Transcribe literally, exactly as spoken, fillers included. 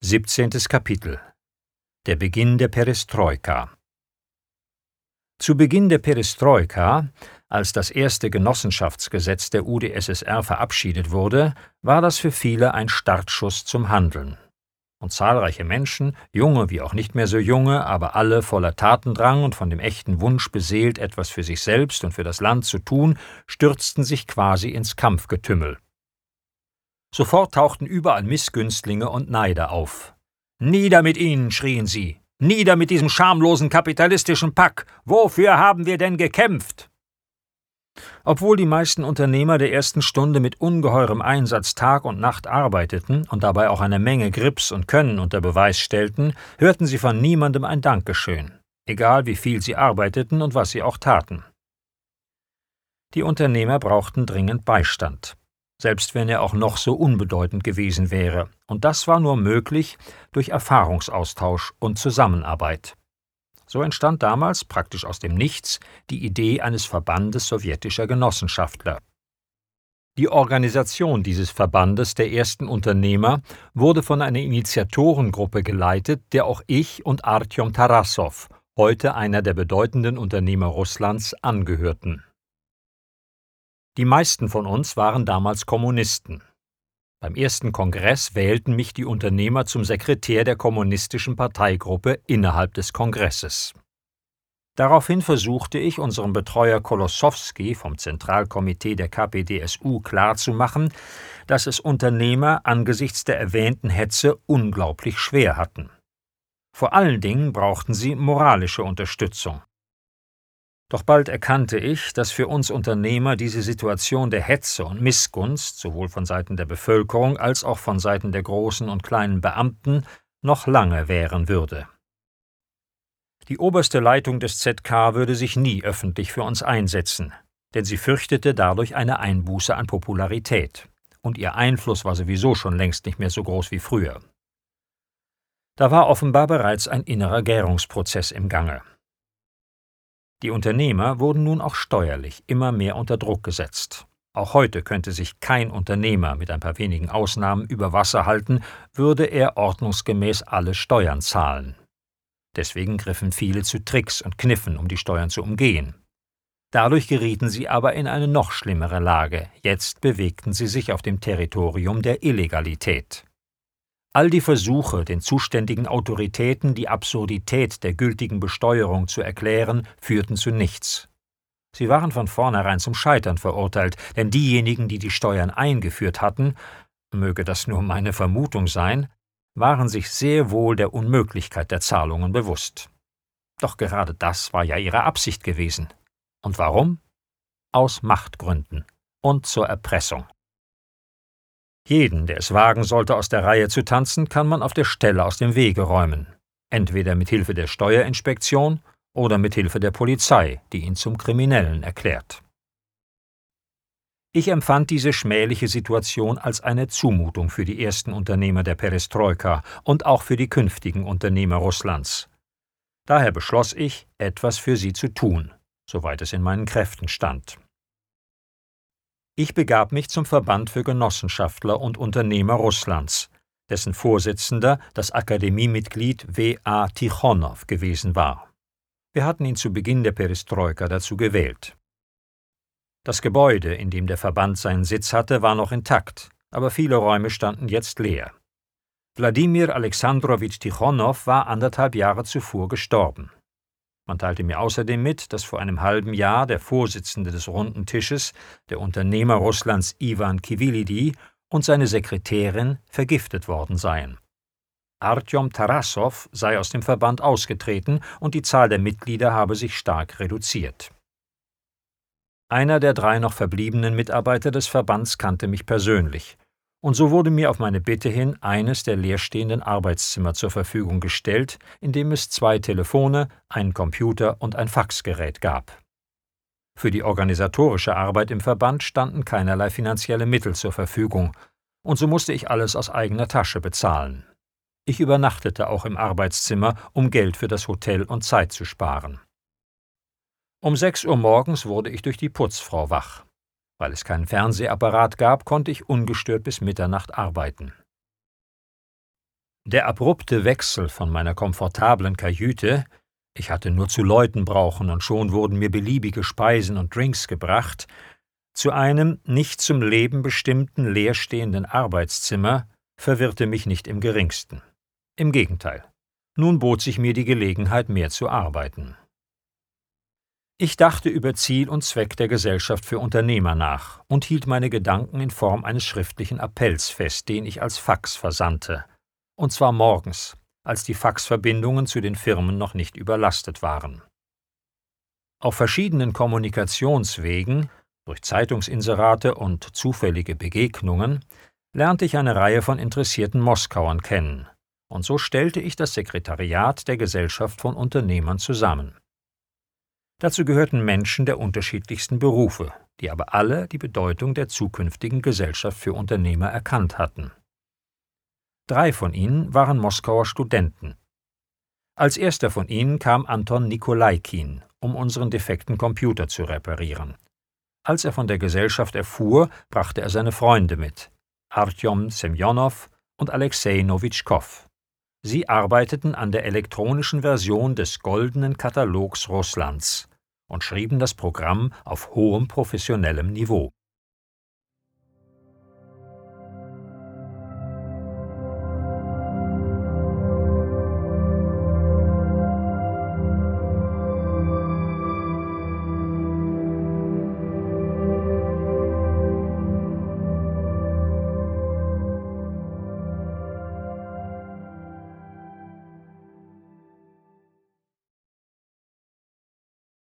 Siebzehntes Kapitel. Der Beginn der Perestroika. Zu Beginn der Perestroika, als das erste Genossenschaftsgesetz der U d S S R verabschiedet wurde, war das für viele ein Startschuss zum Handeln. Und zahlreiche Menschen, junge wie auch nicht mehr so junge, aber alle voller Tatendrang und von dem echten Wunsch beseelt, etwas für sich selbst und für das Land zu tun, stürzten sich quasi ins Kampfgetümmel. Sofort tauchten überall Missgünstlinge und Neider auf. »Nieder mit ihnen«, schrien sie. »Nieder mit diesem schamlosen kapitalistischen Pack! Wofür haben wir denn gekämpft?« Obwohl die meisten Unternehmer der ersten Stunde mit ungeheurem Einsatz Tag und Nacht arbeiteten und dabei auch eine Menge Grips und Können unter Beweis stellten, hörten sie von niemandem ein Dankeschön, egal wie viel sie arbeiteten und was sie auch taten. Die Unternehmer brauchten dringend Beistand, selbst wenn er auch noch so unbedeutend gewesen wäre, und das war nur möglich durch Erfahrungsaustausch und Zusammenarbeit. So entstand damals, praktisch aus dem Nichts, die Idee eines Verbandes sowjetischer Genossenschaftler. Die Organisation dieses Verbandes der ersten Unternehmer wurde von einer Initiatorengruppe geleitet, der auch ich und Artjom Tarassow, heute einer der bedeutenden Unternehmer Russlands, angehörten. Die meisten von uns waren damals Kommunisten. Beim ersten Kongress wählten mich die Unternehmer zum Sekretär der kommunistischen Parteigruppe innerhalb des Kongresses. Daraufhin versuchte ich, unserem Betreuer Kolossowski vom Zentralkomitee der K P D S U klarzumachen, dass es Unternehmer angesichts der erwähnten Hetze unglaublich schwer hatten. Vor allen Dingen brauchten sie moralische Unterstützung. Doch bald erkannte ich, dass für uns Unternehmer diese Situation der Hetze und Missgunst, sowohl von Seiten der Bevölkerung als auch von Seiten der großen und kleinen Beamten, noch lange währen würde. Die oberste Leitung des Z K würde sich nie öffentlich für uns einsetzen, denn sie fürchtete dadurch eine Einbuße an Popularität, und ihr Einfluss war sowieso schon längst nicht mehr so groß wie früher. Da war offenbar bereits ein innerer Gärungsprozess im Gange. Die Unternehmer wurden nun auch steuerlich immer mehr unter Druck gesetzt. Auch heute könnte sich kein Unternehmer mit ein paar wenigen Ausnahmen über Wasser halten, würde er ordnungsgemäß alle Steuern zahlen. Deswegen griffen viele zu Tricks und Kniffen, um die Steuern zu umgehen. Dadurch gerieten sie aber in eine noch schlimmere Lage. Jetzt bewegten sie sich auf dem Territorium der Illegalität. All die Versuche, den zuständigen Autoritäten die Absurdität der gültigen Besteuerung zu erklären, führten zu nichts. Sie waren von vornherein zum Scheitern verurteilt, denn diejenigen, die die Steuern eingeführt hatten, möge das nur meine Vermutung sein, waren sich sehr wohl der Unmöglichkeit der Zahlungen bewusst. Doch gerade das war ja ihre Absicht gewesen. Und warum? Aus Machtgründen und zur Erpressung. Jeden, der es wagen sollte, aus der Reihe zu tanzen, kann man auf der Stelle aus dem Wege räumen. Entweder mit Hilfe der Steuerinspektion oder mit Hilfe der Polizei, die ihn zum Kriminellen erklärt. Ich empfand diese schmähliche Situation als eine Zumutung für die ersten Unternehmer der Perestroika und auch für die künftigen Unternehmer Russlands. Daher beschloss ich, etwas für sie zu tun, soweit es in meinen Kräften stand. Ich begab mich zum Verband für Genossenschaftler und Unternehmer Russlands, dessen Vorsitzender das Akademiemitglied W A Tichonow gewesen war. Wir hatten ihn zu Beginn der Perestroika dazu gewählt. Das Gebäude, in dem der Verband seinen Sitz hatte, war noch intakt, aber viele Räume standen jetzt leer. Wladimir Alexandrowitsch Tichonow war anderthalb Jahre zuvor gestorben. Man teilte mir außerdem mit, dass vor einem halben Jahr der Vorsitzende des Runden Tisches, der Unternehmer Russlands Iwan Kivilidi, und seine Sekretärin vergiftet worden seien. Artjom Tarassow sei aus dem Verband ausgetreten und die Zahl der Mitglieder habe sich stark reduziert. Einer der drei noch verbliebenen Mitarbeiter des Verbands kannte mich persönlich, und so wurde mir auf meine Bitte hin eines der leerstehenden Arbeitszimmer zur Verfügung gestellt, in dem es zwei Telefone, einen Computer und ein Faxgerät gab. Für die organisatorische Arbeit im Verband standen keinerlei finanzielle Mittel zur Verfügung, und so musste ich alles aus eigener Tasche bezahlen. Ich übernachtete auch im Arbeitszimmer, um Geld für das Hotel und Zeit zu sparen. Um sechs Uhr morgens wurde ich durch die Putzfrau wach. Weil es keinen Fernsehapparat gab, konnte ich ungestört bis Mitternacht arbeiten. Der abrupte Wechsel von meiner komfortablen Kajüte – ich hatte nur zu läuten brauchen und schon wurden mir beliebige Speisen und Drinks gebracht – zu einem nicht zum Leben bestimmten leerstehenden Arbeitszimmer verwirrte mich nicht im geringsten. Im Gegenteil, nun bot sich mir die Gelegenheit, mehr zu arbeiten. Ich dachte über Ziel und Zweck der Gesellschaft für Unternehmer nach und hielt meine Gedanken in Form eines schriftlichen Appells fest, den ich als Fax versandte, und zwar morgens, als die Faxverbindungen zu den Firmen noch nicht überlastet waren. Auf verschiedenen Kommunikationswegen, durch Zeitungsinserate und zufällige Begegnungen, lernte ich eine Reihe von interessierten Moskauern kennen, und so stellte ich das Sekretariat der Gesellschaft von Unternehmern zusammen. Dazu gehörten Menschen der unterschiedlichsten Berufe, die aber alle die Bedeutung der zukünftigen Gesellschaft für Unternehmer erkannt hatten. Drei von ihnen waren Moskauer Studenten. Als erster von ihnen kam Anton Nikolaikin, um unseren defekten Computer zu reparieren. Als er von der Gesellschaft erfuhr, brachte er seine Freunde mit, Artjom Semjonow und Alexei Nowitschkow. Sie arbeiteten an der elektronischen Version des Goldenen Katalogs Russlands und schrieben das Programm auf hohem professionellem Niveau.